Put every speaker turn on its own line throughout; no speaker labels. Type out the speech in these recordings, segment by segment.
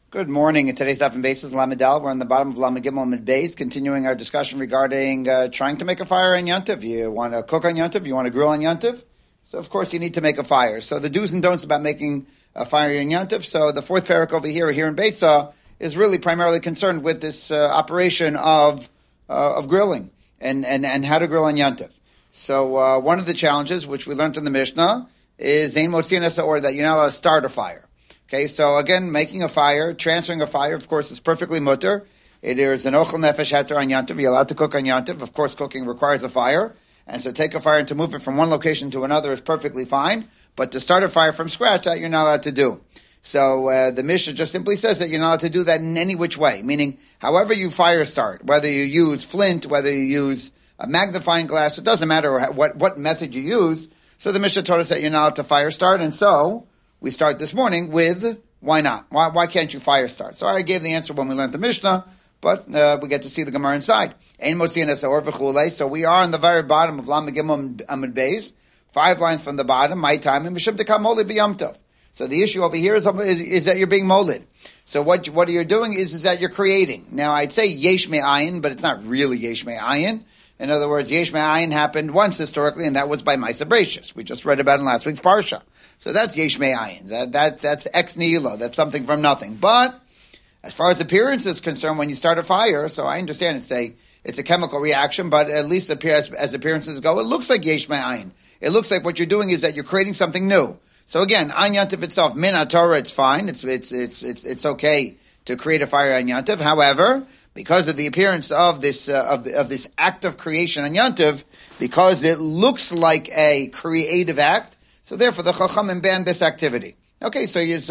Good morning. In today's Daf and Basis, Lamedal, we're on the bottom of Lamed Gimel Amid Beis, continuing our discussion regarding trying to make a fire on Yontiv. You want to cook on Yontiv? You want to grill on Yontiv? So, of course, you need to make a fire. So the do's and don'ts about making a fire on Yontiv. So the fourth parak over here in Beitzah, is really primarily concerned with this operation of grilling and how to grill on Yontiv. So one of the challenges, which we learned in the Mishnah, is Ein Motziin Es Ha'or, that you're not allowed to start a fire. Okay, so again, making a fire, transferring a fire, of course, is perfectly mutter. It is an ochel nefesh heter on Yontiv. You're allowed to cook on Yontiv. Of course, cooking requires a fire. And so take a fire and to move it from one location to another is perfectly fine. But to start a fire from scratch, that you're not allowed to do. So the Mishnah just simply says that you're not allowed to do that in any which way. Meaning, however you fire start, whether you use flint, whether you use a magnifying glass, it doesn't matter what method you use. So the Mishnah told us that you're not allowed to fire start. And so we start this morning with, why not? Why can't you fire start? So I gave the answer when we learned the Mishnah, but we get to see the Gemara inside. Ein Motziin Es Ha'or v'chulei. So we are on the very bottom of Lamed Gimel Amid Beis, 5 lines from the bottom, my time, and Mishum Tekam Molid B'Yom Tov. So the issue over here is that you're being molid. So what you're doing is that you're creating. Now I'd say Yesh Me'ayin, but it's not really Yesh Me'ayin. In other words, Yesh Me'ayin happened once historically, and that was by Ma'aseh Bereishis. We just read about it in last week's Parsha. So that's Yesh Me'ayin. That's ex nihilo. That's something from nothing. But as far as appearance is concerned, when you start a fire, so I understand it's a chemical reaction, but at least as appearances go, it looks like Yesh Me'ayin. It looks like what you're doing is that you're creating something new. So again, on Yontiv itself, min HaTorah, it's fine. It's okay to create a fire on Yontiv. However, because of the appearance of this act of creation on Yontiv, because it looks like a creative act, so therefore the Chachamim banned this activity. Okay,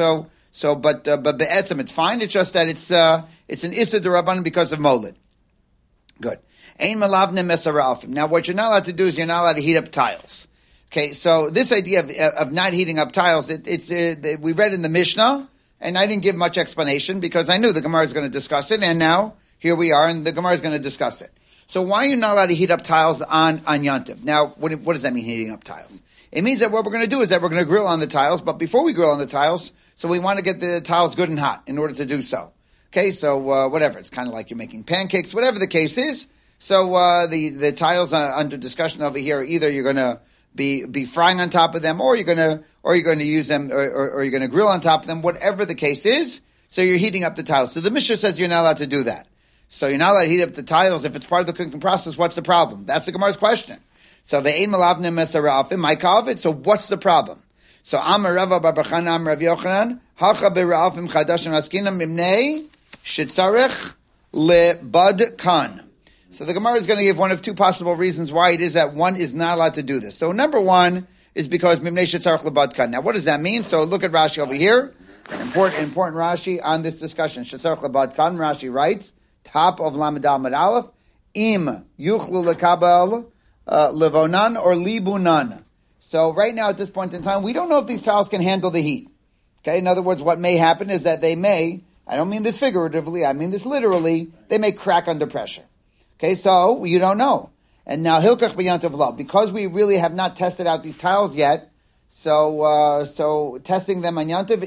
but be'etzem it's fine. It's just that it's an Issa D'Rabbanan because of Molid. Good. Ein Malavne Mesarafim. Now what you're not allowed to do is you're not allowed to heat up tiles. Okay, so this idea of not heating up tiles, we read in the Mishnah, and I didn't give much explanation because I knew the Gemara is going to discuss it, and now here we are, and the Gemara is going to discuss it. So why are you not allowed to heat up tiles on Yontiv? Now, what does that mean, heating up tiles? It means that what we're going to do is that we're going to grill on the tiles, but before we grill on the tiles, so we want to get the tiles good and hot in order to do so. Okay, so whatever, it's kind of like you're making pancakes, whatever the case is. So the tiles under discussion over here, either you're going to be frying on top of them, or you're going to use them, or you're going to grill on top of them, whatever the case is. So you're heating up the tiles. So the Mishnah says you're not allowed to do that. So you're not allowed to heat up the tiles if it's part of the cooking process. What's the problem? That's the Gemara's question. So ve'ein malavnim mesarafim, my kavet. So what's the problem? So Amar Rava bar Bar Chana Amar Rav Yochanan hacha berafim chadashim askinam mimnei shetzarech lebad kan. So the Gemara is going to give one of two possible reasons why it is that one is not allowed to do this. So number one is because Mimnei Shetzarech Lebad Kan. Now what does that mean? So look at Rashi over here. An important Rashi on this discussion. Shetzarech Lebad Kan, Rashi writes, top of Lamed Amud Aleph, Im Yuchlu Lekabel Levonan or Libunan. So right now at this point in time, we don't know if these tiles can handle the heat. Okay, in other words, what may happen is that they may, I don't mean this figuratively, I mean this literally, they may crack under pressure. Okay, so you don't know. And now Hilkach B'Yontiv Lo, because we really have not tested out these tiles yet, so testing them on Yontiv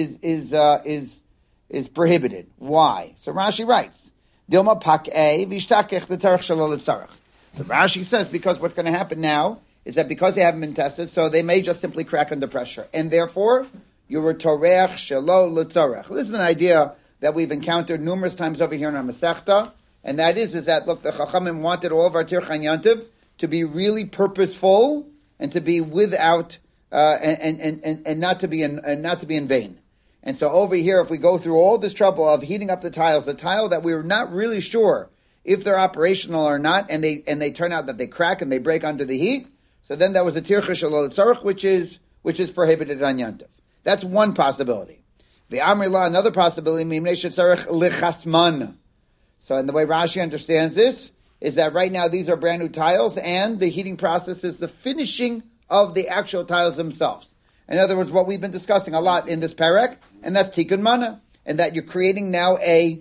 is prohibited. Why? So Rashi writes, Dilma Pak'e V'Ishtakech L'Tarech Shelo L'Tzarech. So Rashi says because what's going to happen now is that because they haven't been tested, so they may just simply crack under pressure, and therefore you're Torech Shelo L'Tzarech. This is an idea that we've encountered numerous times over here in our Masechta. And that is that, look, the Chachamim wanted all of our Tirch on Yontiv to be really purposeful and to be without, and not to be in vain. And so over here, if we go through all this trouble of heating up the tiles, the tile that we were not really sure if they're operational or not, and they turn out that they crack and they break under the heat, so then that was a Tirch Shelo L'Tzarech, which is prohibited on Yontiv. That's one possibility. The Amri La, another possibility, Mimnei Shetzarech L'Chasman. So, and the way Rashi understands this is that right now these are brand new tiles, and the heating process is the finishing of the actual tiles themselves. In other words, what we've been discussing a lot in this parak, and that's tikkun mana, and that you're creating now a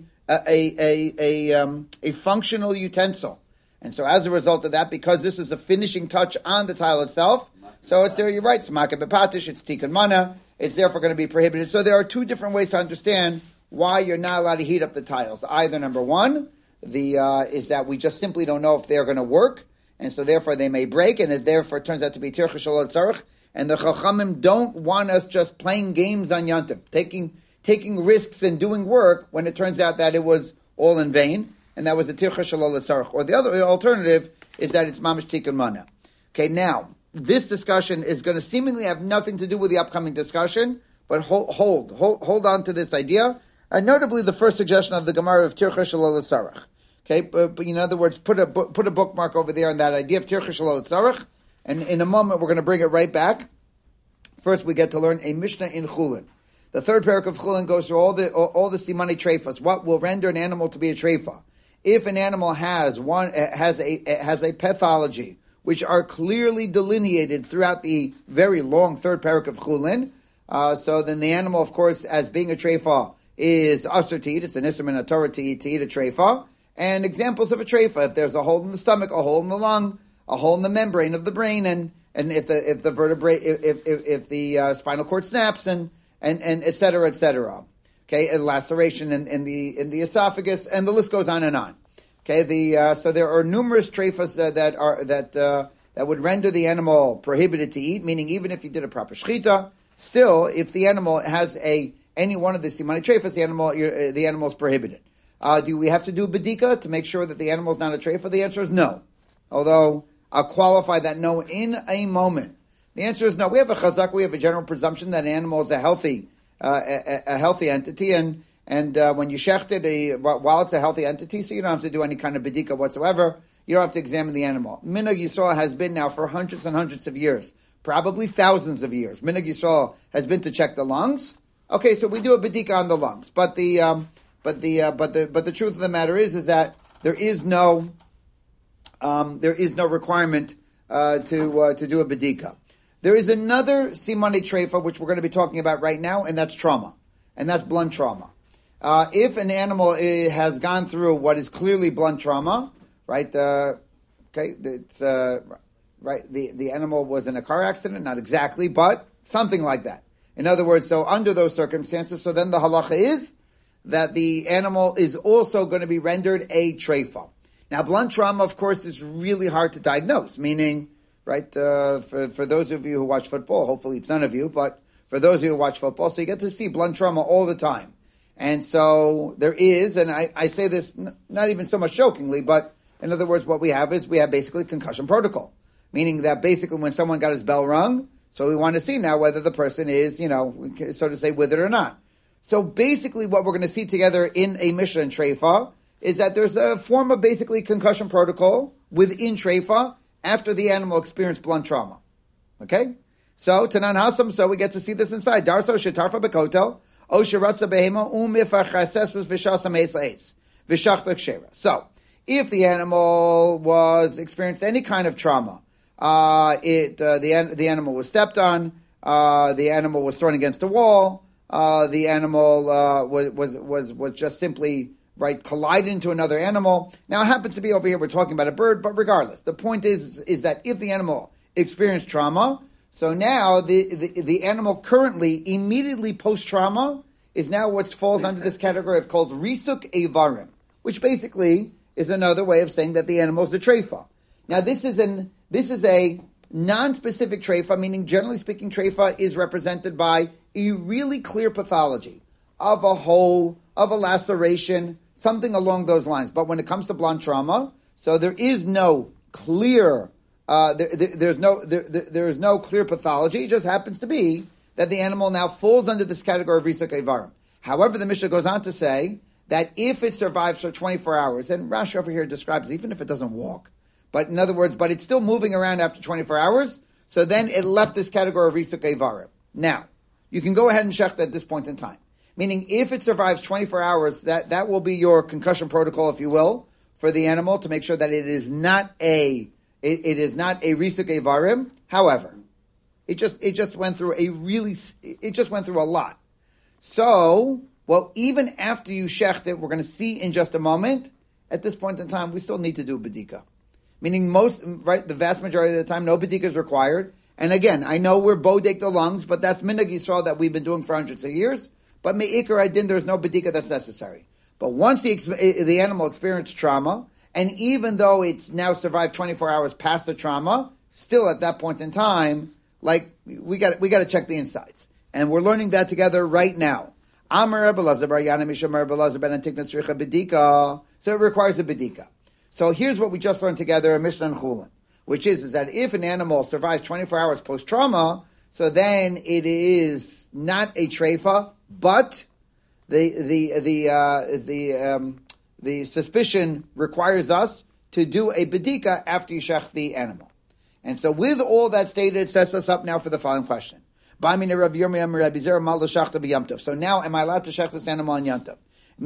functional utensil. And so, as a result of that, because this is a finishing touch on the tile itself, so it's there. You're right. It's makeh bepatish. It's tikkun mana. It's therefore going to be prohibited. So there are two different ways to understand why you're not allowed to heat up the tiles. Either number one, is that we just simply don't know if they're going to work, and so therefore they may break, and it therefore turns out to be tircha shelo tzarich. And the Chachamim don't want us just playing games on Yontif, taking risks and doing work when it turns out that it was all in vain, and that was a tircha shelo tzarich. Or the other alternative is that it's mamish tikkun mana. Okay, now this discussion is going to seemingly have nothing to do with the upcoming discussion, but hold on to this idea. And notably, the first suggestion of the Gemara of tircha shelo tzarich. Okay, but in other words, put a bookmark over there on that idea of tircha shelo tzarich. And in a moment, we're going to bring it right back. First, we get to learn a Mishnah in Chulin. The third parak of Chulin goes through all the simani treifas. What will render an animal to be a treifa? If an animal has a pathology which are clearly delineated throughout the very long third parak of Chulin, so then the animal, of course, as being a treifa, is asur to eat. It's an isser min haTorah to eat a treifa. And examples of a treifa: if there's a hole in the stomach, a hole in the lung, a hole in the membrane of the brain, and if the vertebrae, if the spinal cord snaps, and et cetera, et cetera. Okay, a laceration in the esophagus, and the list goes on and on. Okay, so there are numerous treifas that would render the animal prohibited to eat. Meaning, even if you did a proper shechita, still, if the animal has any one of the simani treifas, the animal is prohibited. Do we have to do bedika to make sure that the animal is not a treifa? The answer is no. Although I'll qualify that no in a moment. The answer is no. We have a chazak. We have a general presumption that an animal is a healthy entity, and when you shecht it, while it's a healthy entity, so you don't have to do any kind of bedika whatsoever. You don't have to examine the animal. Minhag Yisrael has been now for hundreds and hundreds of years, probably thousands of years. Minhag Yisrael has been to check the lungs. Okay, so we do a bedika on the lungs, but the truth of the matter is that there is no requirement to do a bedika. There is another simani treifa which we're going to be talking about right now, and that's trauma, and that's blunt trauma. If an animal has gone through what is clearly blunt trauma, right? It's right. The animal was in a car accident, not exactly, but something like that. In other words, so under those circumstances, so then the halacha is that the animal is also going to be rendered a treifa. Now, blunt trauma, of course, is really hard to diagnose, meaning, right, for those of you who watch football, hopefully it's none of you, but for those of you who watch football, so you get to see blunt trauma all the time. And so there is, and I say this not even so much jokingly, but in other words, what we have is we have basically concussion protocol, meaning that basically when someone got his bell rung, so we want to see now whether the person is, so to say, with it or not. So basically what we're going to see together in a Mishnah and Treifa is that there's a form of basically concussion protocol within Treifa after the animal experienced blunt trauma. Okay? So, Tanan Hasam, so we get to see this inside. Darso shetarfa bekotel, o sheratza behema, umifachasesus vishasam eis vishachta kshera. So, if the animal was experienced any kind of trauma, the animal was stepped on, the animal was thrown against a wall, the animal was just simply collided into another animal. Now it happens to be over here we're talking about a bird, but regardless, the point is that if the animal experienced trauma, so now the animal currently immediately post trauma is now what falls under this category of called risuk evarim, which basically is another way of saying that the animal is the treifa. Now this is a non-specific treifa, meaning generally speaking, treifa is represented by a really clear pathology of a hole, of a laceration, something along those lines. But when it comes to blunt trauma, so there is no clear, there is no clear pathology. It just happens to be that the animal now falls under this category of risuk evarim. However, the Mishnah goes on to say that if it survives for 24 hours, and Rashi over here describes even if it doesn't walk, but in other words, but it's still moving around after 24 hours, so then it left this category of risuk evarim. Now, you can go ahead and shecht at this point in time. Meaning, if it survives 24 hours, that will be your concussion protocol, if you will, for the animal to make sure that it is not a risuk evarim. However, it just went through a lot. So, well, even after you shecht it, we're going to see in just a moment. At this point in time, we still need to do bedika. Meaning the vast majority of the time, no bedika is required. And again, I know we're bodek the lungs, but that's minhag Yisrael that we've been doing for hundreds of years. but me'ikar adin, there's no bedika that's necessary. But once the animal experienced trauma, and even though it's now survived 24 hours past the trauma, still at that point in time, like we got to check the insides, and we're learning that together right now. So it requires a bedika. So here's what we just learned together in Mishnah and Chulin, which is that if an animal survives 24 hours post trauma, so then it is not a treifa, but the suspicion requires us to do a bedika after you shech the animal. And so with all that stated, it sets us up now for the following question. So now, am I allowed to shech this animal on Yantav?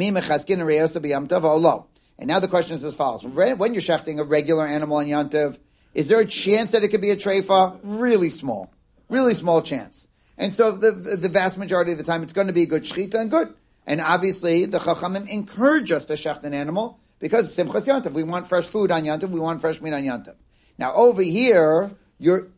And now the question is as follows. When you're shechting a regular animal on Yantav, is there a chance that it could be a treifa? Really small chance. And so the vast majority of the time, it's going to be a good shechita and good. And obviously, the Chachamim encourage us to shecht an animal because it's Simchas Yantav. We want fresh food on Yantav. We want fresh meat on Yantav. Now, over here, you're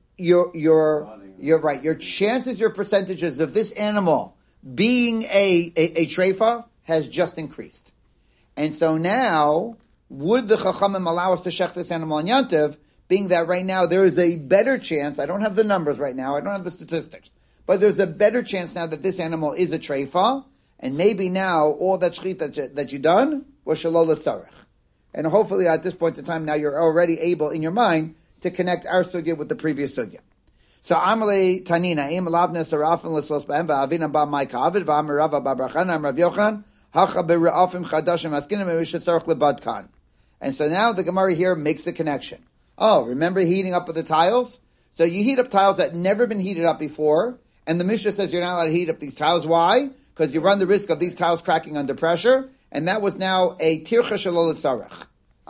right. Your chances, your percentages of this animal being a treifa has just increased. And so now, would the Chachamim allow us to shecht this animal on Yantav, being that right now there is a better chance, I don't have the numbers right now, I don't have the statistics, but there's a better chance now that this animal is a treifa, and maybe now all that shechit that you've done was shalol tzarech. And hopefully at this point in time now you're already able in your mind to connect our sugya with the previous sugya. So Amalei Tanina, Im Lavna Sarafin Litzlos Bam, Vavina Ba Mai Kavid, Vamirava Babrachana, Rav Yochanan, Hacha Berafim Chadashim Askinim, Mishatzarch Lebadkan. And so now the Gemara here makes the connection. Oh, remember heating up of the tiles? So you heat up tiles that never been heated up before, and the Mishnah says you're not allowed to heat up these tiles. Why? Because you run the risk of these tiles cracking under pressure, and that was now a tircha shalol tzarech.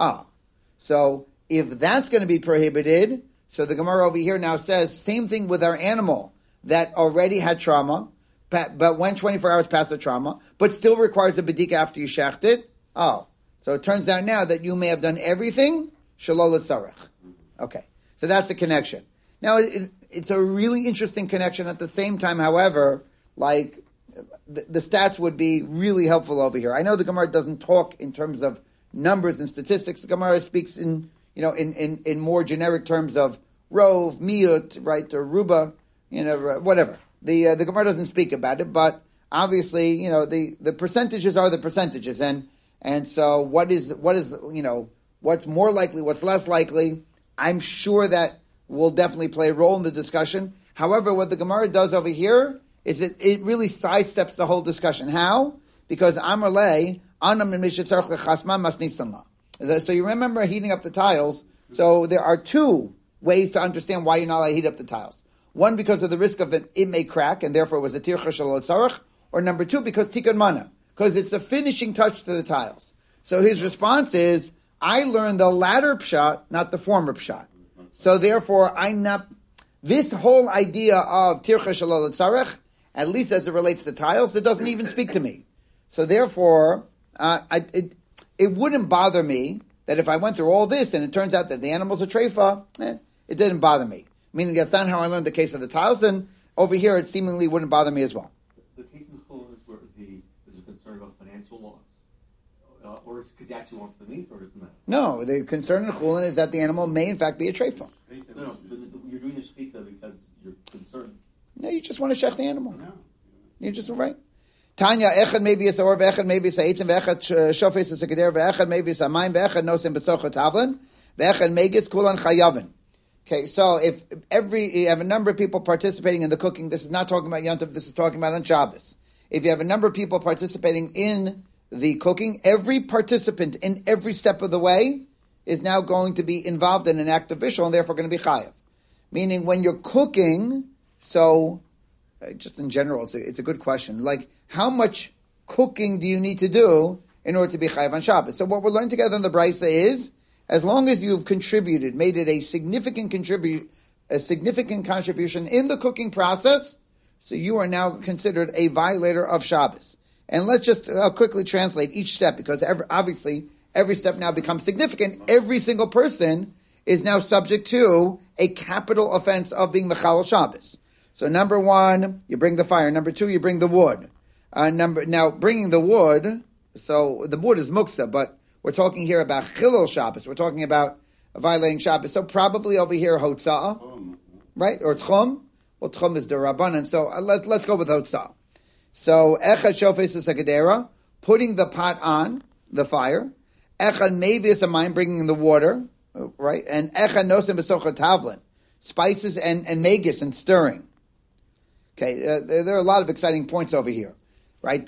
So if that's going to be prohibited, so the Gemara over here now says, same thing with our animal that already had trauma, but went 24 hours past the trauma, but still requires a bedika after you shecht it. So it turns out now that you may have done everything shalol tzarech. Okay, so that's the connection. Now, it's a really interesting connection. At the same time, however, like the stats would be really helpful over here. I know the Gemara doesn't talk in terms of numbers and statistics. The Gemara speaks in more generic terms of rov, miut, right, or ruba, whatever. The Gemara doesn't speak about it, but obviously, the percentages are the percentages, and so what is what's more likely, what's less likely. I'm sure that will definitely play a role in the discussion. However, what the Gemara does over here is it really sidesteps the whole discussion. How? Because Amar Le, Anam and Mishatzarch Lechasman Masnisanla. So you remember heating up the tiles. So there are two ways to understand why you're not allowed to heat up the tiles. One, because of the risk of it may crack, and therefore it was a tircha shalot tzarech. Or number two, because tikkun mana, because it's a finishing touch to the tiles. So his response is, I learned the latter pshat, not the former pshat. So therefore, this whole idea of tircha shalol tzarech, at least as it relates to tiles, it doesn't even speak to me. So therefore, it wouldn't bother me that if I went through all this and it turns out that the animal's a treifa, it didn't bother me. Meaning that's not how I learned the case of the tiles, and over here it seemingly wouldn't bother me as well.
The case in the Chulin is where there's a concern about financial loss. Or because he actually wants the meat, or doesn't matter?
No, the concern in the Chulin is that the animal may in fact be a treifa.
No, you're doing the shechita because you're concerned.
No, you just want to shech the animal. No. You're just right. Tanya, echad maybe it's or ve'echad maybe it's ha'etzim ve'echad shofes it's a geder ve'echad maybe it's ha'mayim ve'echad nosim b'tzocha tavlin ve'echad megis kulan chayavin. Okay, so if you have a number of people participating in the cooking, this is not talking about Yontif, this is talking about on Shabbos. If you have a number of people participating in the cooking, every participant in every step of the way is now going to be involved in an act of bishul and therefore going to be chayav. Meaning when you're cooking, so just in general, it's a good question. Like, how much cooking do you need to do in order to be chayav on Shabbos? So what we're learning together in the Brisa is, as long as you've contributed, made it a significant contribution in the cooking process, so you are now considered a violator of Shabbos. And let's just quickly translate each step, because obviously every step now becomes significant. Every single person is now subject to a capital offense of being Mechal Shabbos. So number one, you bring the fire. Number two, you bring the wood. Now, bringing the wood, so the wood is muksa, but we're talking here about chilul Shabbos. We're talking about violating Shabbos. So probably over here, hotza'ah, right? Or tchum. Well, tchum is the rabbanan. So let's go with hotza'ah. So echad shofes u'sakadera, putting the pot on the fire. Echad mevius amayim, bringing the water, right? And echad nosim b'socha tavlin, spices and megis and stirring. Okay, there are a lot of exciting points over here, right?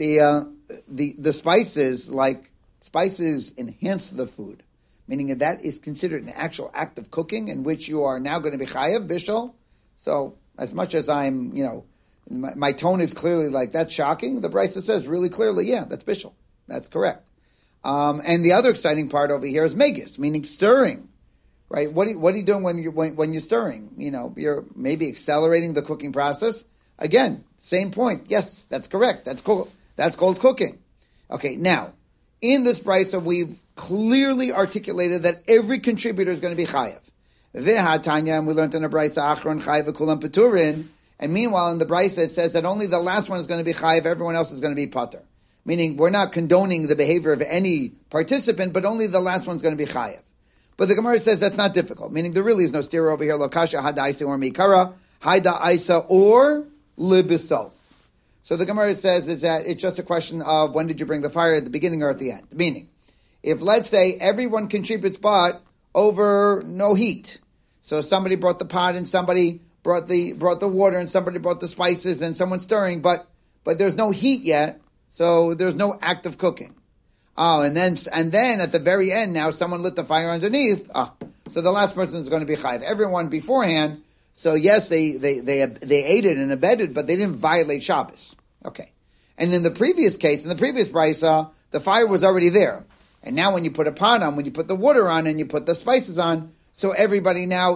The spices, like spices, enhance the food, meaning that is considered an actual act of cooking in which you are now going to be chayav bishul. So as much as I'm, my tone is clearly like that's shocking, the Brisa says really clearly, yeah, that's bishul, that's correct. And the other exciting part over here is megis, meaning stirring. Right? What are you doing when you're stirring? You're maybe accelerating the cooking process. Again, same point. Yes, that's correct. That's cool. That's called cooking. Okay, now, in this brisa, we've clearly articulated that every contributor is going to be chayav. V'hatanya, and we learned in the brisa, achron chayav v'kulam peturin. And meanwhile, in the brisa, it says that only the last one is going to be chayav, everyone else is going to be pater. Meaning, we're not condoning the behavior of any participant, but only the last one's going to be chayav. But the Gemara says that's not difficult, meaning there really is no steer over here, lokasha hada isa or mikara, haida isa or libisof. So the Gemara says is that it's just a question of when did you bring the fire, at the beginning or at the end. Meaning, if let's say everyone contributes pot over no heat, so somebody brought the pot and somebody brought the water and somebody brought the spices and someone's stirring, but there's no heat yet, so there's no act of cooking. Oh, and then at the very end, now someone lit the fire underneath. So the last person is going to be chayiv. Everyone beforehand. So yes, they aided and abetted, but they didn't violate Shabbos. Okay. And in the previous case, in the previous brisa, the fire was already there. And now when you put a pot on, when you put the water on, and you put the spices on, so everybody now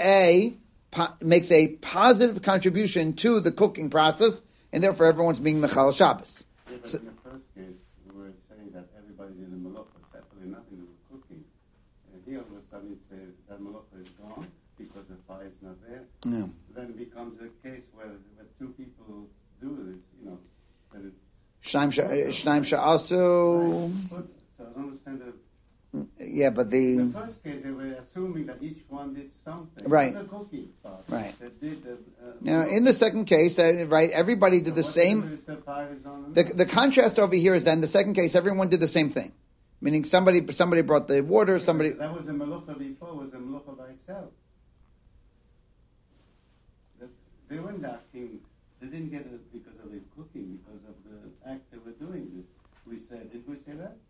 makes a positive contribution to the cooking process, and therefore everyone's being mechal Shabbos.
Yeah, but in the first case, we were saying that everybody did the malacha, separately nothing to do with cooking. And here all of a sudden you say that malacha is gone because the fire is not there.
Yeah.
Then it becomes a case where two people do this, that it's...
Shnaim sha'asu...
So I don't understand
Yeah, but
in the first case, they were assuming that each one did something.
Right.
The cooking part.
Right.
That did
now, in the second case, right, everybody did the same. The contrast over here is that in the second case, everyone did the same thing. Meaning somebody brought the water, somebody...
That was a melucha before, was a melucha by itself. They weren't acting, they didn't get it because of the cooking, because of the act they were doing this. Did we say that?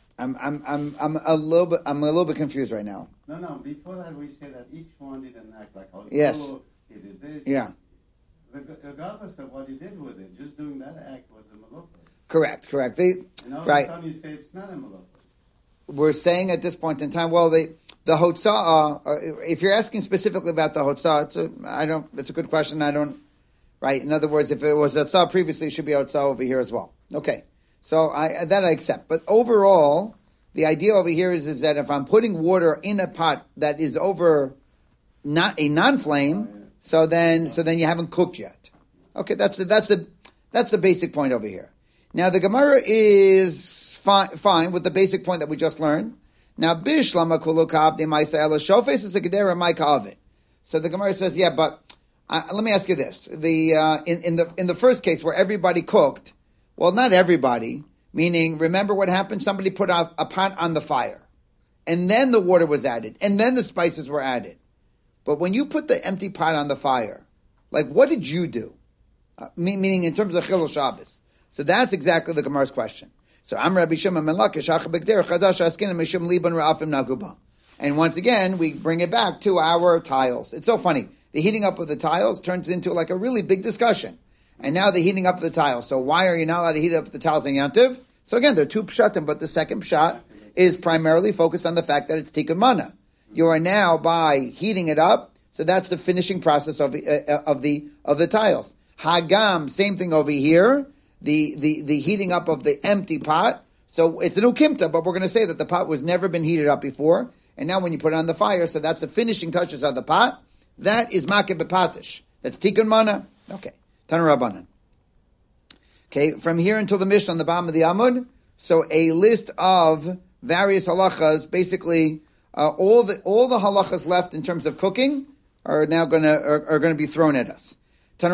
I'm a little bit confused right now.
No. Before that, we said that each one did an act like how
yes.
He did this.
Yeah.
Regardless of what he did with it, just doing that act was a malacha.
Correct.
Right. All of a sudden you say it's not a malacha.
We're saying at this point in time, well, the hotza'ah. If you're asking specifically about the hotza'ah, it's a good question. Right. In other words, if it was hotza'ah previously, it should be hotza'ah over here as well. Okay. So I accept. But overall, the idea over here is that if I'm putting water in a pot that is over not a non-flame, so then you haven't cooked yet. Okay, that's the basic point over here. Now the Gemara is fine with the basic point that we just learned. Now bishlama kulukav de ma'isa ela shofes is a gedera ma'ikavit. So the Gemara says, yeah, but let me ask you this: in the first case where everybody cooked. Well, not everybody, meaning, remember what happened? Somebody put a pot on the fire, and then the water was added, and then the spices were added. But when you put the empty pot on the fire, like, what did you do? Meaning in terms of Chilul Shabbos. So that's exactly the Gemara's question. So, I'm Rabbi Shimon ben Lakish, Chadash Askin, Mishum Liban Ra'afim Naguba. And once again, we bring it back to our tiles. It's so funny. The heating up of the tiles turns into like a really big discussion. And now they're heating up the tiles. So why are you not allowed to heat up the tiles in Yantiv? So again, there are two pshatim, but the second pshat is primarily focused on the fact that it's tikkun mana. You are now, by heating it up, so that's the finishing process of the tiles. Hagam, same thing over here, the heating up of the empty pot. So it's an ukimta, but we're going to say that the pot was never been heated up before, and now when you put it on the fire, so that's the finishing touches of the pot. That is makeh b'patish. That's tikkun mana. Okay. Tanu Rabbanan. Okay, from here until the Mishnah on the bottom of the Amud, so a list of various halachas, basically all the halachas left in terms of cooking are now gonna be thrown at us. So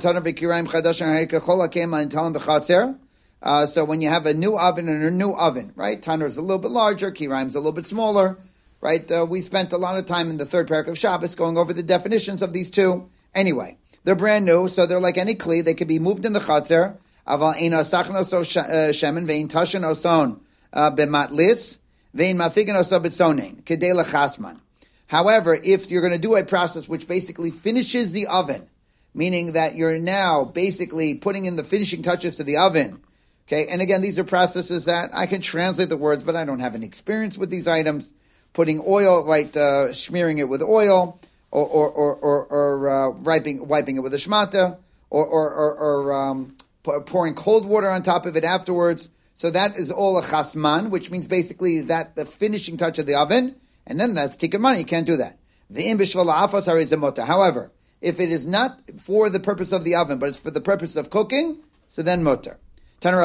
when you have a new oven and a new oven, right? Tanur is a little bit larger, kiraim is a little bit smaller, right? We spent a lot of time in the third parak of Shabbos going over the definitions of these two. Anyway, they're brand new, so they're like any kli. They can be moved in the chatzer. Aval ein asachn oso shemen vein tashin oson b'matlis vein mafigen oso b'tzonin kedei lechasman. However, if you're going to do a process which basically finishes the oven, meaning that you're now basically putting in the finishing touches to the oven, okay? And again, these are processes that I can translate the words, but I don't have any experience with these items. Putting oil, right, smearing it with oil, or wiping it with a shmata, or pouring cold water on top of it afterwards. So that is all a chasman, which means basically that the finishing touch of the oven, and then that's tikkun money. You can't do that. However, if it is not for the purpose of the oven, but it's for the purpose of cooking, so then mutter. Okay,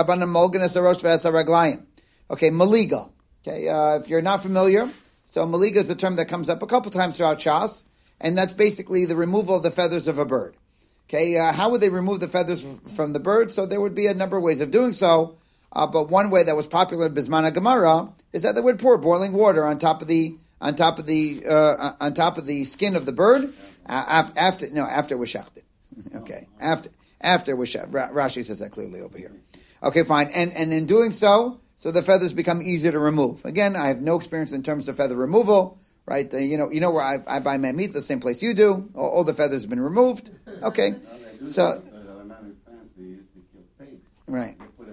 maliga. Okay, if you're not familiar, so maliga is a term that comes up a couple times throughout Shas, and that's basically the removal of the feathers of a bird. Okay, how would they remove the feathers from the bird? So there would be a number of ways of doing so, but one way that was popular in Bismana Gemara is that they would pour boiling water on top of the skin of the bird after it was shachted. Okay, after it was shachted. Rashi says that clearly over here. Okay, fine, and in doing so the feathers become easier to remove. Again, I have no experience in terms of feather removal. Right, you know where I buy my meat, the same place you do. All the feathers have been removed. Okay, so right.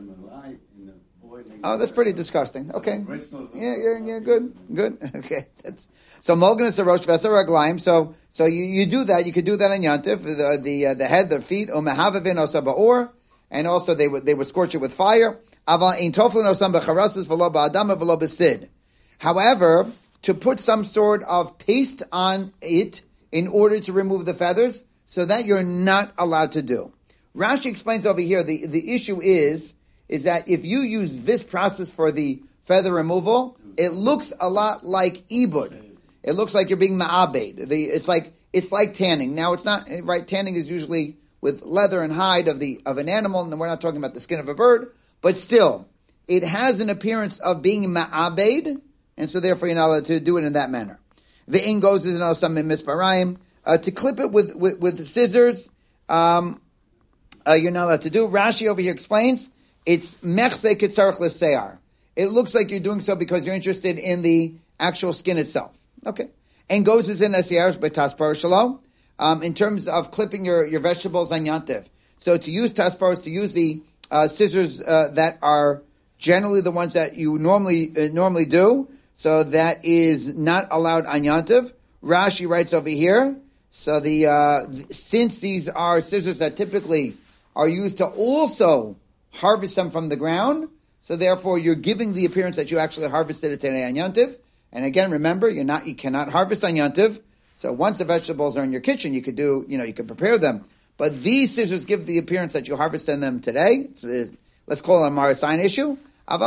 Oh, that's pretty disgusting. Okay, yeah, good. Okay, so Molgan is the rosh v'asar raglaim. So you do that. You could do that on Yantif, the head, the feet, umehavavin osaba'or, and also they would scorch it with fire. Aval ein toflin osam b'charasus v'lo ba'adam v'lo b'sid. However, to put some sort of paste on it in order to remove the feathers, so that you're not allowed to do. Rashi explains over here, the issue is that if you use this process for the feather removal, it looks a lot like ibud. It looks like you're being ma'abed. It's like tanning. Now it's not, right? Tanning is usually with leather and hide of an animal, and we're not talking about the skin of a bird, but still, it has an appearance of being ma'abed, and so therefore you're not allowed to do it in that manner. Ve'in goes is also some misparayim. To clip it with scissors, you're not allowed to do. Rashi over here explains, it's mechse kitzarech l'se'ar. It looks like you're doing so because you're interested in the actual skin itself. Okay. And goes is in asiyar b'taspar shalom. In terms of clipping your vegetables on yantiv. So to use tasparos, to use the scissors that are generally the ones that you normally do, so that is not allowed on yantiv. Rashi writes over here, so since these are scissors that typically are used to also harvest them from the ground, so therefore you're giving the appearance that you actually harvested it today on yantiv. And again, remember, you cannot harvest on yantiv. So once the vegetables are in your kitchen, you could prepare them. But these scissors give the appearance that you harvested them today. Let's call it a Marasayan issue.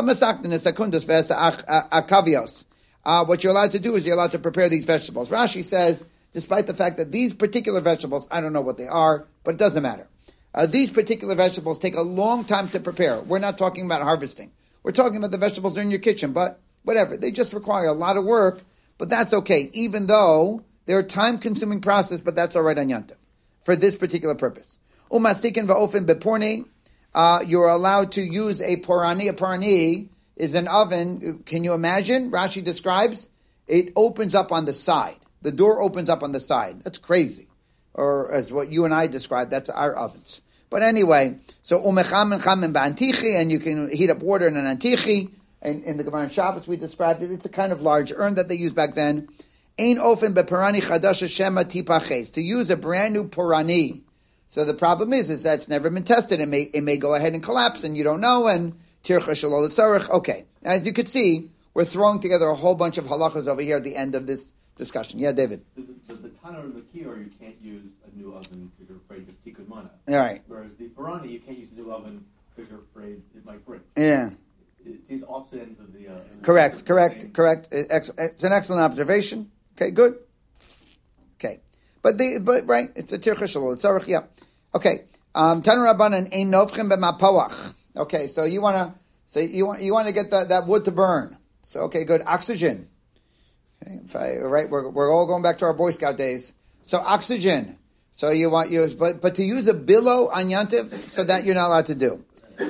What you're allowed to do is you're allowed to prepare these vegetables. Rashi says, despite the fact that these particular vegetables, I don't know what they are, but it doesn't matter. These particular vegetables take a long time to prepare. We're not talking about harvesting. We're talking about the vegetables that are in your kitchen, but whatever. They just require a lot of work, but that's okay, even though they're a time-consuming process, but that's all right on Yantav for this particular purpose. Umasikin va'ofen beporni, you're allowed to use a porani. A porani is an oven. Can you imagine? Rashi describes it opens up on the side. The door opens up on the side. That's crazy. Or as what you and I described, that's our ovens. But anyway, so umecham and cham and ba'antichi, and you can heat up water in an antichi. And in the Gemara and Shabbos, we described it. It's a kind of large urn that they used back then. Ein ofen beparani chadasha shema tipaches, to use a brand new porani. So the problem is that it's never been tested. It may go ahead and collapse, and you don't know. And tircha shalol tzarich. Okay, as you could see, we're throwing together a whole bunch of halachas over here at the end of this discussion. Yeah, David.
The Tana or the Kior, you can't use a new oven because you're afraid of tikkun mana.
All right.
Whereas the Parani, you can't use a new oven because you're afraid it might break.
Yeah.
It seems opposite ends of the...
Correct. It's an excellent observation. Okay, good. Okay. But right, it's a tircha shalol tzarich, yeah. Okay. Tanu Rabbanan ein novchem b'mapawach. Okay, so you want to get that wood to burn. So okay, good. Oxygen. Okay, right, we're all going back to our Boy Scout days. So oxygen. So but to use a billow on Yantiv, so that you're not allowed to do.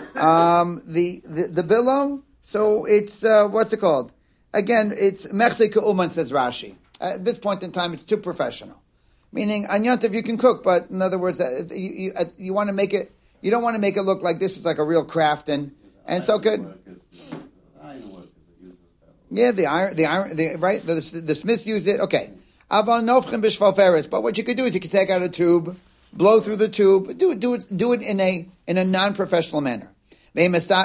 The billow. So it's what's it called? Again, it's mechse keuman, says Rashi. At this point in time, it's too professional. Meaning on Yantiv you can cook, but in other words, you want to make it. You don't want to make it look like this is like a real craft and so good. Yeah, the iron, right? The Smiths use it. Okay. Aval nofchem b'shvalferes. But what you could do is you could take out a tube, blow through the tube, do it in a non-professional manner. To fix the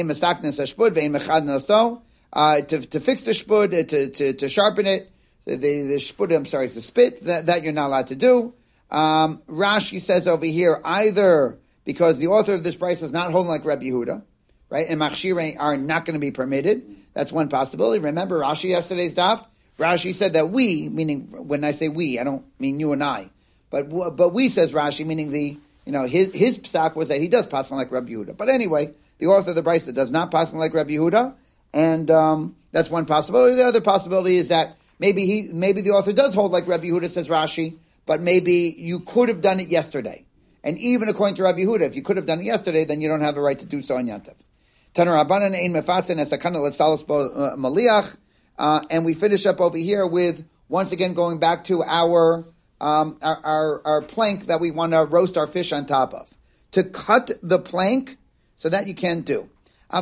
shpud, to sharpen it. The shpud, I'm sorry, it's the spit that you're not allowed to do. Rashi says over here either because the author of this price is not holding like Rabbi Yehuda, right? And machshirei are not going to be permitted. That's one possibility. Remember Rashi yesterday's daf? Rashi said that we, meaning when I say we, I don't mean you and I, but we, says Rashi, meaning his psak was that he does pass on like Rabbi Yehuda. But anyway, the author of the brisa does not pass on like Rabbi Yehuda, and that's one possibility. The other possibility is that maybe the author does hold like Rabbi Yehuda, says Rashi, but maybe you could have done it yesterday. And even according to Rabbi Yehuda, if you could have done it yesterday, then you don't have a right to do so on Yantav. And we finish up over here with, once again, going back to our plank that we want to roast our fish on top of. To cut the plank, so that you can't do. To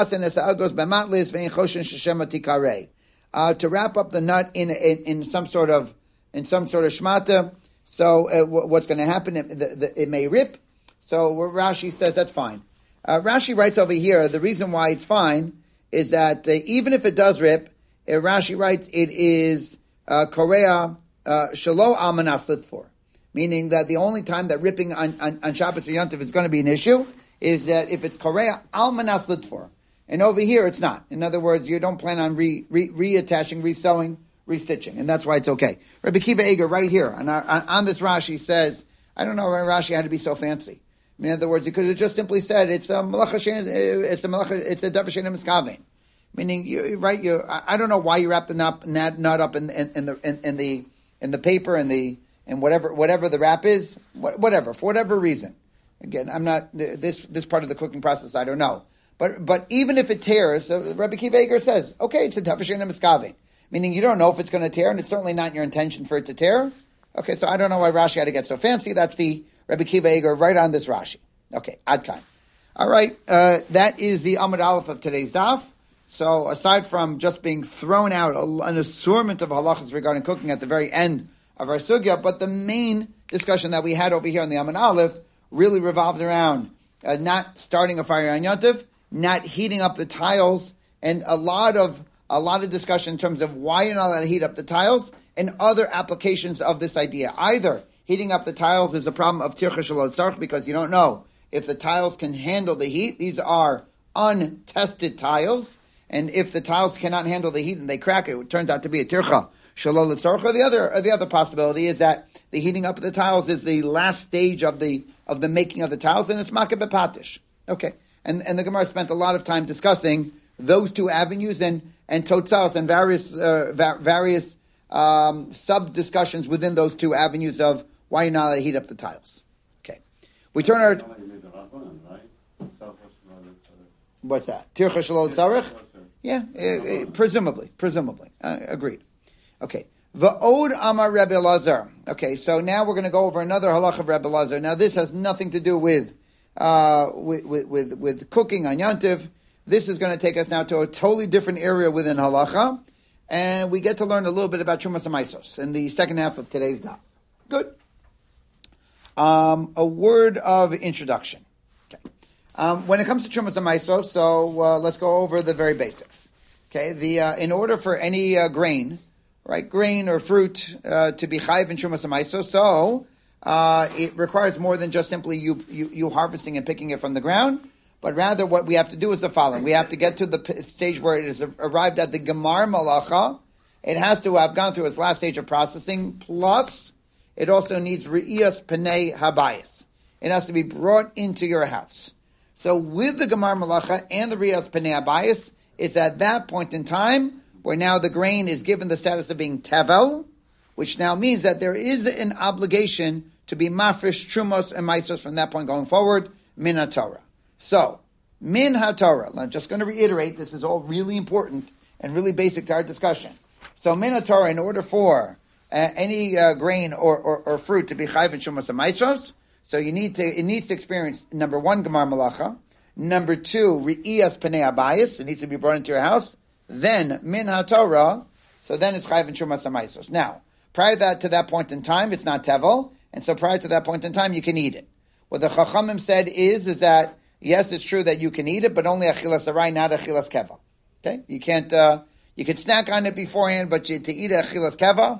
wrap up the nut in some sort of shmata. So what's going to happen? It may rip. So Rashi says that's fine. Rashi writes over here, the reason why it's fine is that even if it does rip, Rashi writes it is korea shalo almanas litfor, meaning that the only time that ripping on Shabbos or Yontif is going to be an issue is that if it's korea almanas litfor, and over here it's not. In other words, you don't plan on reattaching, resewing, restitching, and that's why it's okay. Rabbi Kiva Eger right here on this Rashi says, I don't know why Rashi had to be so fancy. In other words, you could have just simply said it's a malacha, it's a davar she'eino miskaven. Meaning, I don't know why you wrap the nut up in the paper and whatever the wrap is, whatever, for whatever reason. Again, I'm not this part of the cooking process. I don't know, but even if it tears, so Rabbi Kiva Eger says, okay, it's a davar she'eino miskaven. Meaning, you don't know if it's going to tear, and it's certainly not your intention for it to tear. Okay, so I don't know why Rashi had to get so fancy. That's the Rabbi Kiva Eger right on this Rashi. Okay, Adkan. All right, that is the Amud Aleph of today's daf. So aside from just being thrown out an assortment of halachas regarding cooking at the very end of our sugya, but the main discussion that we had over here on the Amud Aleph really revolved around not starting a fire on Yontif, not heating up the tiles, and a lot of discussion in terms of why you're not allowed to heat up the tiles and other applications of this idea. Either heating up the tiles is a problem of tircha shelo tzarich because you don't know if the tiles can handle the heat. These are untested tiles. And if the tiles cannot handle the heat and they crack, it turns out to be a tircha shelo tzarich. Or the other possibility is that the heating up of the tiles is the last stage of the making of the tiles, and it's makeh b'patish. Okay, and the Gemara spent a lot of time discussing those two avenues and totzaos and various sub discussions within those two avenues of why you're not allowed to heat up the tiles. Okay, we turn our. What's that? Tircha shelo tzarich. Yeah, presumably. Agreed. Okay. Va'od amar Rebbe Elazar. Okay, so now we're going to go over another halach of Rebbe Elazar. Now this has nothing to do with cooking on Yantiv. This is going to take us now to a totally different area within halacha, and we get to learn a little bit about Trumas HaMaisos in the second half of today's daf. Good. A word of introduction. When it comes to Trumas HaMaisos, so let's go over the very basics. Okay, in order for any grain or fruit to be chayiv in Trumas HaMaisos, so it requires more than just simply you harvesting and picking it from the ground, but rather what we have to do is the following. We have to get to the stage where it is arrived at the Gemar Malacha. It has to have gone through its last stage of processing, plus it also needs Re'iyas Penei Habayis. It has to be brought into your house. So with the Gemar Malacha and the Re'iyas Penei Habayis, it's at that point in time where now the grain is given the status of being Tevel, which now means that there is an obligation to be Mafresh, Trumos, and Maisos from that point going forward, Min HaTorah. So, Min HaTorah, I'm just going to reiterate, this is all really important and really basic to our discussion. So Min HaTorah, in order for any grain or fruit to be chayv and shumas and maisos, so it needs to experience, number one, Gemar Malacha, number two, Re'iyas Penei Habayis, it needs to be brought into your house, then Min HaTorah, so then it's chayv and shumas and maisos. Now, prior to that point in time, it's not tevel, and so prior to that point in time, you can eat it. What the Chachamim said is that, yes, it's true that you can eat it, but only achilas arai, not achilas keva. Okay? You can't, you can snack on it beforehand, but to eat achilas keva,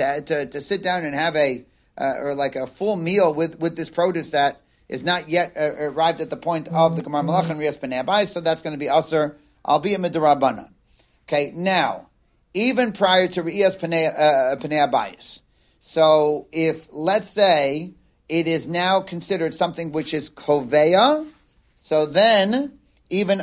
to sit down and have or like a full meal with this produce that is not yet arrived at the point of the Gemar Malach and Re'iyas Penei Habayis, so that's going to be aser, albeit midrabanan. Okay, now, even prior to Re'iyas Penei Habayis, so if, let's say, it is now considered something which is koveya, so then, even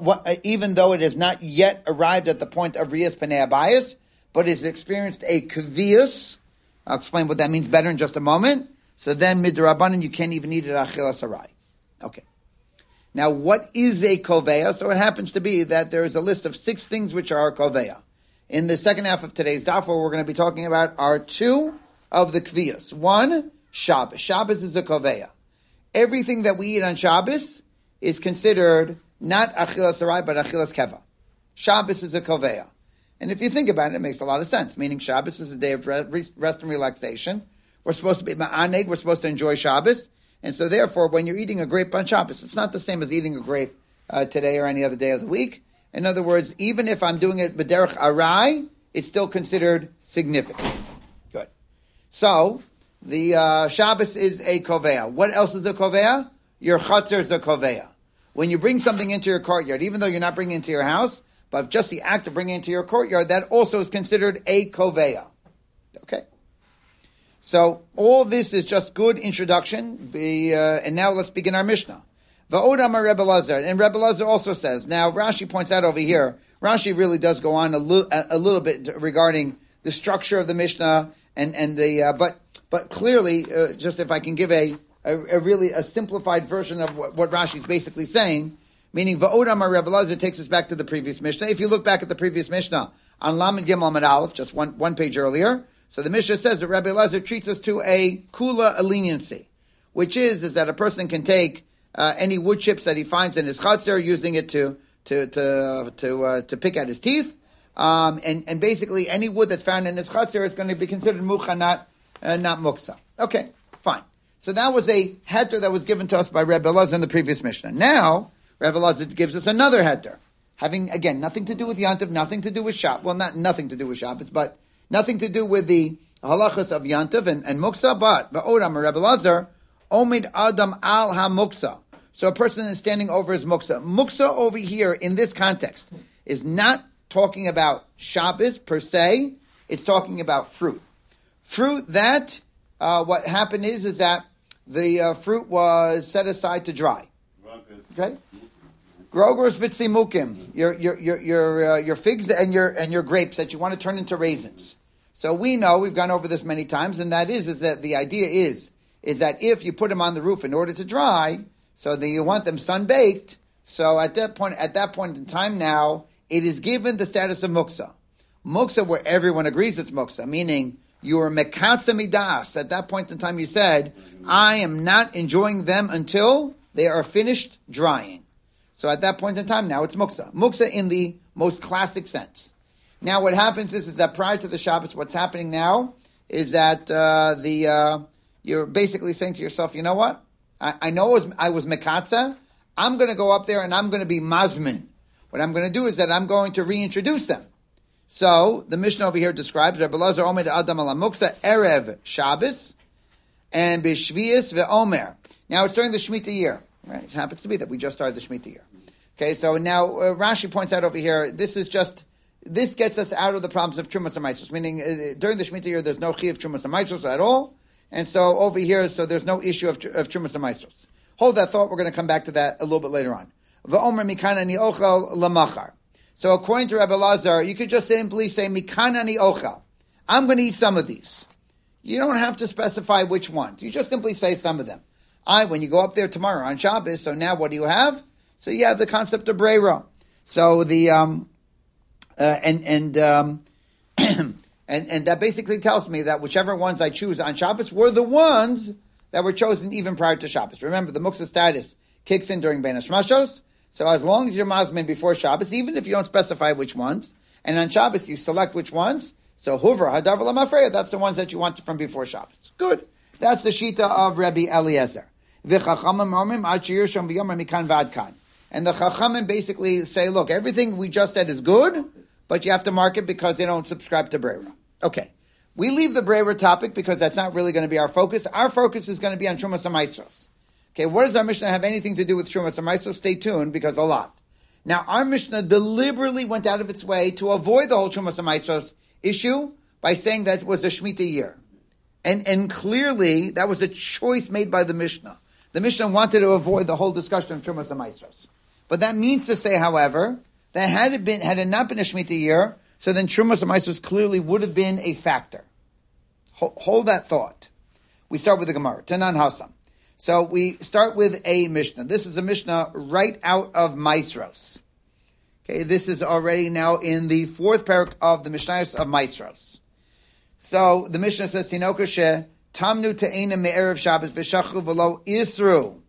though it has not yet arrived at the point of Re'iyas Penei Habayis, but has experienced a kvius, I'll explain what that means better in just a moment. So then, midrabanan, you can't even eat it achilas harai. Okay. Now, what is a koveya? So it happens to be that there is a list of 6 things which are koveya. In the second half of today's daf, what we're going to be talking about are 2 of the kvius. 1, Shabbos. Shabbos is a koveya. Everything that we eat on Shabbos is considered not achilas harai, but achilas keva. Shabbos is a koveya. And if you think about it, it makes a lot of sense. Meaning Shabbos is a day of rest and relaxation. We're supposed to be ma'aneg, we're supposed to enjoy Shabbos. And so therefore, when you're eating a grape on Shabbos, it's not the same as eating a grape today or any other day of the week. In other words, even if I'm doing it b'derech arai, it's still considered significant. Good. So, the Shabbos is a koveya. What else is a koveya? Your chatzar is a koveya. When you bring something into your courtyard, even though you're not bringing it into your house, but just the act of bringing it into your courtyard, that also is considered a koveya. Okay? So, all this is just good introduction, and now let's begin our Mishnah. Va'od amar Rebbe Lazar, and Rebbe Lazar also says, now Rashi points out over here, Rashi really does go on a little bit regarding the structure of the Mishnah, and the, but clearly, just if I can give a really simplified version of what Rashi is basically saying, meaning Va'od amar Rebbe Lazar takes us back to the previous Mishnah. If you look back at the previous Mishnah, on Lamed Gimel Amud Aleph, just one page earlier, so the Mishnah says that Rebbe Lazar treats us to a kula leniency, which is that a person can take any wood chips that he finds in his chatzar, using it to pick at his teeth, and basically any wood that's found in his chatzar is going to be considered mucha, not muksa. Okay, fine. So that was a heter that was given to us by Rebbe Lazar in the previous Mishnah. Now Rebbe Lazar gives us another heter, having again nothing to do with Yantiv, nothing to do with Shabbos. Well, not nothing to do with Shabbos, but nothing to do with the halachas of Yantiv and muksa. But Ba'odam Rebbe Lazar omid adam al ha muksa. So a person is standing over his muksa. Muksa over here in this context is not talking about Shabbos per se. It's talking about fruit. Fruit that, what happened is that the fruit was set aside to dry. Okay? Grogros vitzimukim. Your figs and your grapes that you want to turn into raisins. So we know, we've gone over this many times, and that is that the idea is that if you put them on the roof in order to dry, so that you want them sun-baked, so at that point in time now, it is given the status of muksa. Muksa where everyone agrees it's muksa, meaning you are mekatsa midas. At that point in time you said, I am not enjoying them until they are finished drying. So at that point in time now it's muksa. Muksa in the most classic sense. Now what happens is that prior to the Shabbos, what's happening now is that you're basically saying to yourself, you know what? I know I was mekatza. I'm going to go up there and I'm going to be mazmin. What I'm going to do is that I'm going to reintroduce them. So the Mishnah over here describes Rebbe Lazar omed adam ala muksa erev Shabbos and b'shvius ve'omer. Now it's during the Shemitah year. Right? It happens to be that we just started the Shemitah year. Okay, so now Rashi points out over here, this gets us out of the problems of Trumas and Maisos, meaning during the Shemitah year there's no Chi of Trumas and Maisos at all, and so over here, so there's no issue of Trumas and Maisos. Hold that thought, we're going to come back to that a little bit later on. V'omer mikana ni ochel lamachar. So according to Rabbi Lazar, you could just simply say, mikana ni ochel. I'm going to eat some of these. You don't have to specify which ones. You just simply say some of them. When you go up there tomorrow on Shabbos, so now what do you have? So you have the concept of breira. So the, and that basically tells me that whichever ones I choose on Shabbos were the ones that were chosen even prior to Shabbos. Remember, the muksa status kicks in during Bein HaShmashos. So as long as you're mazmin before Shabbos, even if you don't specify which ones, and on Shabbos you select which ones, so Hoover, Hadav Lamafreya, that's the ones that you want from before Shabbos. Good. That's the Shita of Rabbi Eliezer. And the Chachamim basically say, look, everything we just said is good, but you have to mark it because they don't subscribe to Breira. Okay. We leave the Breira topic because that's not really going to be our focus. Our focus is going to be on Trumas HaMaisros. Okay, what does our Mishnah have anything to do with Trumas HaMaisros? Stay tuned, because a lot. Now, our Mishnah deliberately went out of its way to avoid the whole Trumas HaMaisros issue by saying that it was a Shemitah year. And clearly, that was a choice made by the Mishnah. The Mishnah wanted to avoid the whole discussion of Trumas HaMaisros. But that means to say, however, that had it not been a Shemitah year, so then Trumas HaMaisros clearly would have been a factor. Hold that thought. We start with the Gemara, Tanan Hasam. So we start with a Mishnah. This is a Mishnah right out of Maisros. Okay, this is already now in the fourth parak of the Mishnayos of Maisros. So the Mishnah says, Tinoka she tamnu te'ena me'erev Shabbos v'shachlu v'lo isru.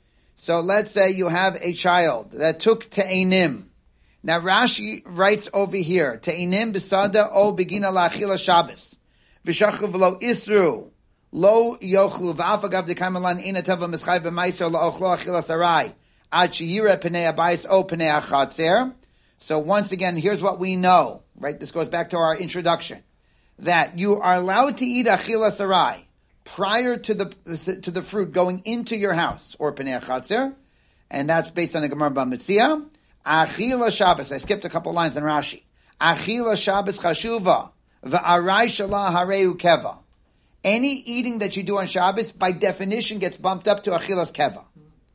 So let's say you have a child that took te'enim. Now Rashi writes over here, te'enim b'sada o begina la'achila Shabbos v'shachlu v'lo isru. Lo yochlu v'afagav dekaimalan ina teva mischai b'maiser la'ochlo achila sarai ad sheyira pnei abayis o pnei achatzer. So once again, here's what we know, right? This goes back to our introduction, that you are allowed to eat achila sarai prior to the fruit going into your house, or pnei achatzer, and that's based on the Gemara Bamitzia. Achila Shabbos, I skipped a couple lines in Rashi. Achila Shabbos chashuva v'arai shalah hareu keva. Any eating that you do on Shabbos, by definition, gets bumped up to achilas keva.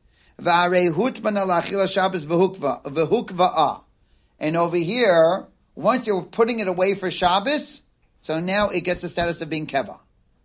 V'arei hutmana la'achila Shabbos v'hukva'a. And over here, once you're putting it away for Shabbos, so now it gets the status of being keva.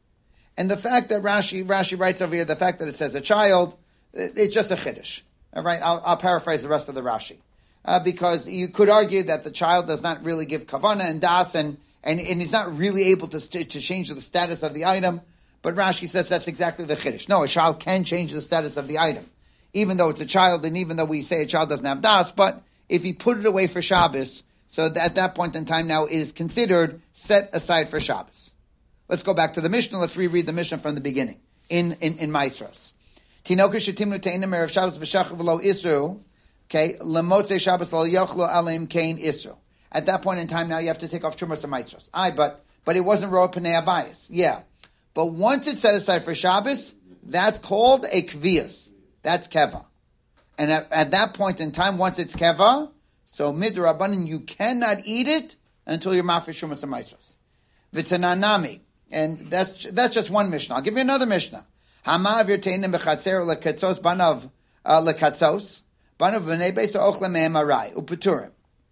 And the fact that Rashi writes over here, the fact that it says a child, it's just a chiddush. All right, I'll paraphrase the rest of the Rashi. Because you could argue that the child does not really give kavana and das, and he's not really able to change the status of the item. But Rashi says that's exactly the chiddush. No, a child can change the status of the item, even though it's a child, and even though we say a child doesn't have das, but if he put it away for Shabbos, so at that point in time now it is considered set aside for Shabbos. Let's go back to the Mishnah. Let's reread the Mishnah from the beginning in Maisros. Tinoka shetimnu te'enim erev Shabbos v'shachar v'lo isru. Okay, lemotzei Shabbos lo yochlu aleim kain isru. At that point in time now you have to take off Trumas and Maisros. But it wasn't roa pnei abayis. Yeah. But once it's set aside for Shabbos, that's called a kvias. That's keva. And at that point in time, once it's keva, so midrabanan, you cannot eat it until you're mafish Trumas and Maisros. V'tananami. And that's just one Mishnah. I'll give you another Mishnah. Hama v'yirteinim b'chatzer lekatzos banav lekatzos banav v'nei beis ochle mehem arai upeturim.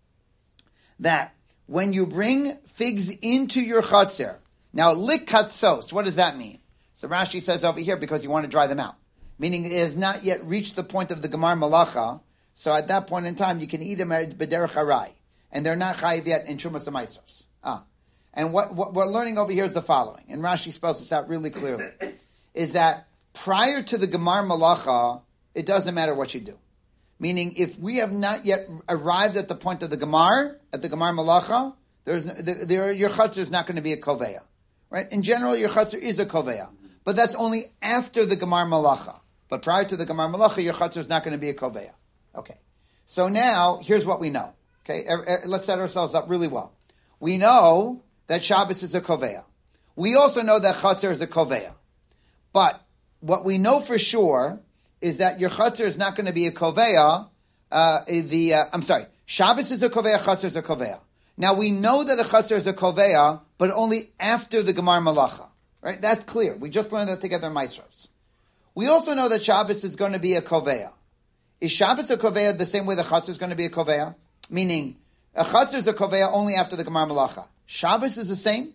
That when you bring figs into your chatzer, now lekatzos, what does that mean? So Rashi says over here, because you want to dry them out, meaning it has not yet reached the point of the Gemar Malacha. So at that point in time, you can eat them b'derech harai, and they're not chayiv yet in Trumas and Maisros. And what we're learning over here is the following, and Rashi spells this out really clearly, is that prior to the Gemar Malacha, it doesn't matter what you do. Meaning, if we have not yet arrived at the point of the Gemar, at the Gemar Malacha, your chutzner is not going to be a koveya. Right? In general, your chutzner is a koveya. But that's only after the Gemar Malacha. But prior to the Gemar Malacha, your chutzner is not going to be a koveya. Okay. So now, here's what we know. Okay, let's set ourselves up really well. We know that Shabbos is a koveya. We also know that chutzner is a koveya. But what we know for sure is that your chatzar is not going to be a koveya. Shabbos is a koveya, chatzar is a koveya. Now we know that a chatzar is a koveya, but only after the gemar malacha. Right? That's clear. We just learned that together in Maestros. We also know that Shabbos is going to be a koveya. Is Shabbos a koveya the same way the chatzar is going to be a koveya? Meaning, a chatzar is a koveya only after the gemar malacha. Shabbos is the same?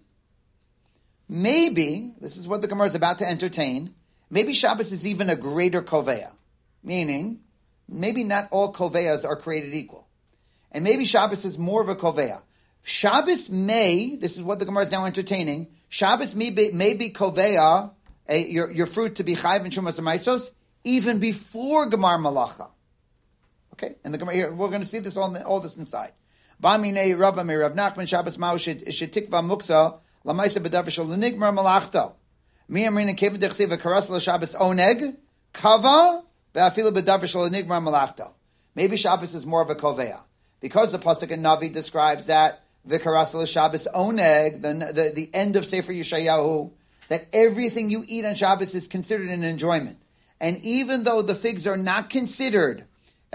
Maybe, this is what the Gemara is about to entertain, maybe Shabbos is even a greater koveya. Meaning, maybe not all koveyas are created equal. And maybe Shabbos is more of a koveya. Shabbos may, this is what the Gemara is now entertaining, Shabbos may be koveya, your fruit to be chayv and shumas and maitzos, even before gemar malacha. Okay? And the Gemara here, we're going to see this all this inside. Ba'minei Rava me Rav Nachman Shabbos ma'u shetikva muksa lamaisa b'davishol l'nigmar malachto. Mi amrina kevin dechsiv v'karas l'Shabbos oneg kava ve'afilu b'davishol l'nigmar malachto. Maybe Shabbos is more of a koveya. Because the Pasuk in Navi describes that v'karas l'Shabbos oneg, the end of Sefer Yeshayahu, that everything you eat on Shabbos is considered an enjoyment. And even though the figs are not considered,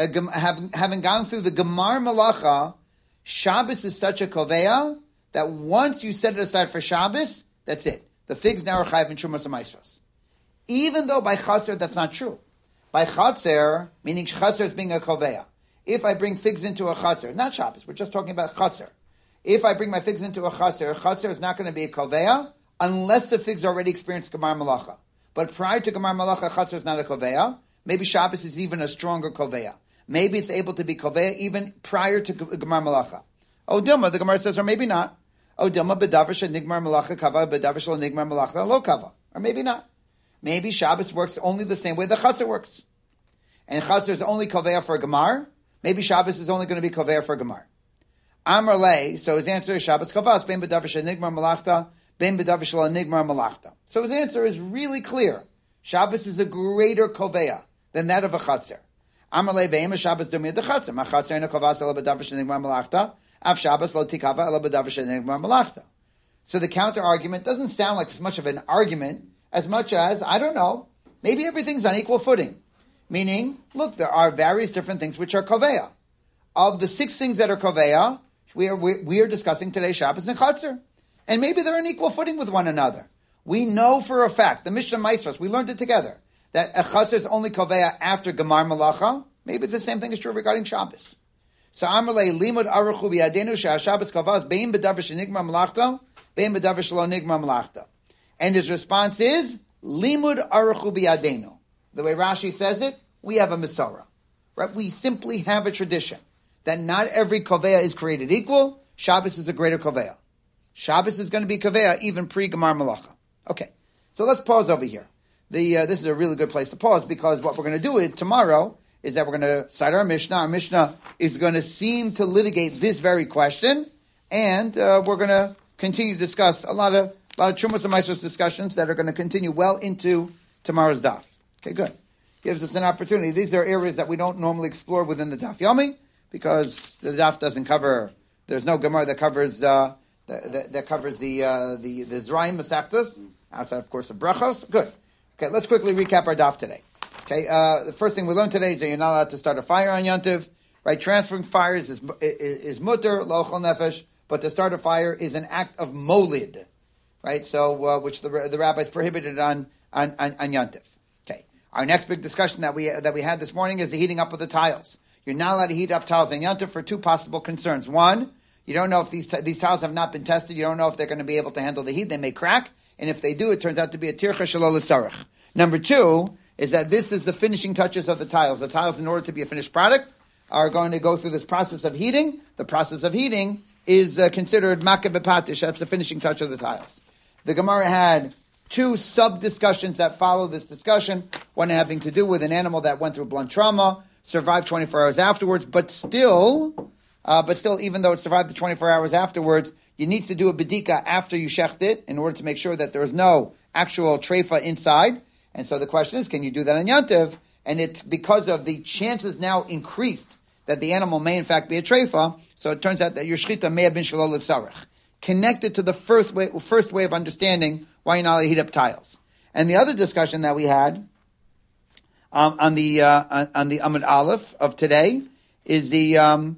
having gone through the gemar malacha, Shabbos is such a koveya that once you set it aside for Shabbos, that's it. The figs now are chayiv in Shumas and Maisros. Even though by Chatzar that's not true. By Chatzar, meaning Chatzar is being a koveya. If I bring figs into a Chatzar, not Shabbos, we're just talking about Chatzar. If I bring my figs into a Chatzar is not going to be a koveya unless the figs already experienced gemar malacha. But prior to gemar malacha, Chatzar is not a koveya. Maybe Shabbos is even a stronger koveya. Maybe it's able to be koveya even prior to gemar malacha. Oh, Dilma, the Gemara says, or maybe not. Oh, Dilma, bedavish nigmar malacha kava, bedavish nigmar malacha lo kava. Or maybe not. Maybe Shabbos works only the same way the Chatzar works. And Chatzar is only koveya for gemar. Maybe Shabbos is only going to be koveya for gemar. Amar lei, so his answer is Shabbos kavas, ben bedavish nigmar malachta, ben bedavish nigmar malachta. So his answer is really clear. Shabbos is a greater koveya than that of a Chatzar. Amalei ve'ema Shabbos domi the Chatzar. Ma Chatzar ina kavas ela b'davish nigmar malachta. Av Shabbos lo tikava ela b'davish nigmar malachta. So the counter argument doesn't sound like as much of an argument as much as, I don't know, maybe everything's on equal footing. Meaning, look, there are various different things which are koveya. Of the 6 things that are koveya, we are discussing today Shabbos and Chatzar. And maybe they're on equal footing with one another. We know for a fact, the Mishnah Maestros, we learned it together, that a Chatzar is only koveya after gemar malacha. Maybe the same thing is true regarding Shabbos. So Amalei limud aruchu biyadenu she'ashabbos kavaz bein b'davish nigmar malachta, bein b'davish lo nigmar malachta. And his response is limud aruchu biyadenu. The way Rashi says it, we have a Masorah. Right? We simply have a tradition that not every koveya is created equal. Shabbos is a greater koveya. Shabbos is going to be koveya even pre-gemar malacha. Okay, so let's pause over here. This is a really good place to pause because what we're going to do tomorrow is that we're going to cite our Mishnah. Our Mishnah is going to seem to litigate this very question, and we're going to continue to discuss a lot of Trumas and Maestros discussions that are going to continue well into tomorrow's daf. Okay, good. Gives us an opportunity. These are areas that we don't normally explore within the daf yomi because the daf doesn't cover. There's no gemara that covers the Zrayim Masaktas outside, of course, of brachos. Good. Okay, let's quickly recap our daf today. Okay, the first thing we learned today is that you're not allowed to start a fire on Yontiv. Right, transferring fires is mutter lo'achal nefesh, but to start a fire is an act of molid. Right, so which the rabbis prohibited on Yontiv. Okay, our next big discussion that we had this morning is the heating up of the tiles. You're not allowed to heat up tiles on Yontiv for 2 possible concerns. One, you don't know if these tiles have not been tested. You don't know if they're going to be able to handle the heat. They may crack, and if they do, it turns out to be a tircha shelo l'tzarech. Number 2 is that this is the finishing touches of the tiles. The tiles, in order to be a finished product, are going to go through this process of heating. The process of heating is considered makeh b'patish. That's the finishing touch of the tiles. The Gemara had 2 sub-discussions that follow this discussion, one having to do with an animal that went through blunt trauma, survived 24 hours afterwards, but still, even though it survived the 24 hours afterwards, you need to do a bedika after you shecht it in order to make sure that there is no actual treifa inside. And so the question is, can you do that on Yontiv? And it's because of the chances now increased that the animal may in fact be a treifa, so it turns out that your shchita may have been shelo l'tzarech. Connected to the first way of understanding why you're not allowed to heat up tiles. And the other discussion that we had On the Amud Aleph of today is the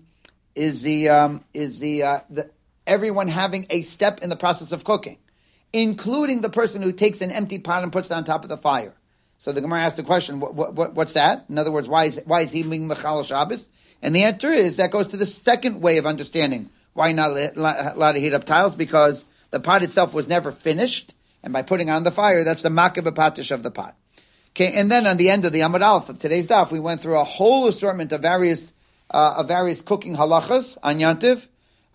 everyone having a step in the process of cooking, including the person who takes an empty pot and puts it on top of the fire. So the Gemara asks the question, what's that? In other words, why is he being Mechal Shabbos? And the answer is that goes to the second way of understanding why not allowed to heat up tiles, because the pot itself was never finished, and by putting on the fire, that's the makeh b'patish of the pot. Okay, and then on the end of the Amud Aleph of today's daf, we went through a whole assortment of various cooking halachas on Yantiv,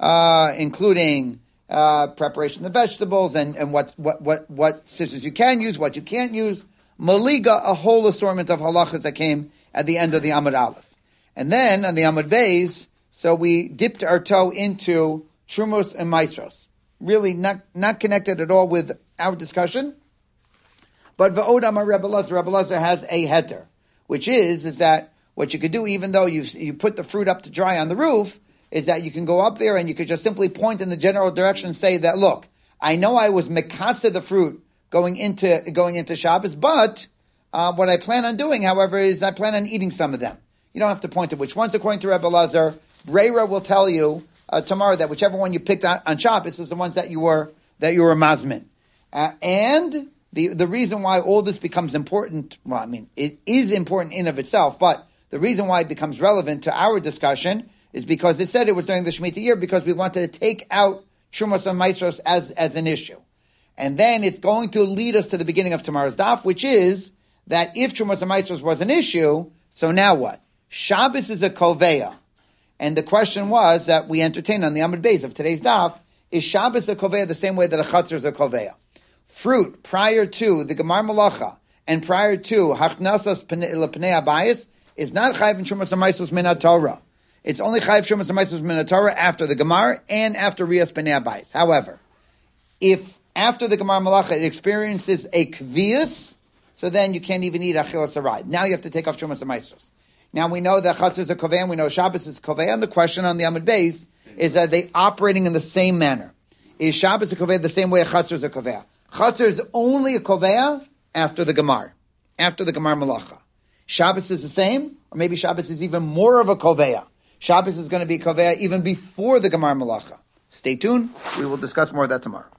including preparation of vegetables and what scissors you can use, what you can't use. Maliga, a whole assortment of halachas that came at the end of the Amud Aleph. And then on the Amud Beis, so we dipped our toe into Trumos and Maisros. Really not connected at all with our discussion. But V'od Amar Rebbe Elazar has a heter, which is that what you could do, even though you put the fruit up to dry on the roof, is that you can go up there and you could just simply point in the general direction and say that, look, I know I was mekatze the fruit going into Shabbos, but what I plan on doing, however, is I plan on eating some of them. You don't have to point to which ones. According to Rebbe Elazar, Breira will tell you tomorrow that whichever one you picked on Shabbos is the ones that you were mazmin. And the reason why all this becomes important, well, I mean, it is important in of itself, but the reason why it becomes relevant to our discussion is because it said it was during the Shemitah year because we wanted to take out Trumos and Maisros as an issue. And then it's going to lead us to the beginning of tomorrow's daf, which is that if Trumos and Maisros was an issue, so now what? Shabbos is a koveya. And the question was that we entertained on the Amud Beis of today's daf, is Shabbos a koveya the same way that a chatzar is a koveya? Fruit prior to the Gemar Malacha and prior to Hachnasas Pnei Abayis is not Chayiv in Trumos and Maisros min Torah. It's only Chayiv Trumos and Maisros min Torah after the Gemar and after Rias Pnei Abayis. However, if after the Gemar Malacha it experiences a kvius, so then you can't even eat Achilas Arayid. Now you have to take off Trumos and Maisros. Now we know that Chatzar is a Kovea, and we know Shabbos is a Kovea, and the question on the Amud Beis is, are they operating in the same manner? Is Shabbos a Kovea the same way a Chatzar is a Kovea? Chatzar is only a Kovea after the Gemar Malacha. Shabbos is the same, or maybe Shabbos is even more of a Kovea. Shabbos is going to be Kovea even before the Gemar Malacha. Stay tuned. We will discuss more of that tomorrow.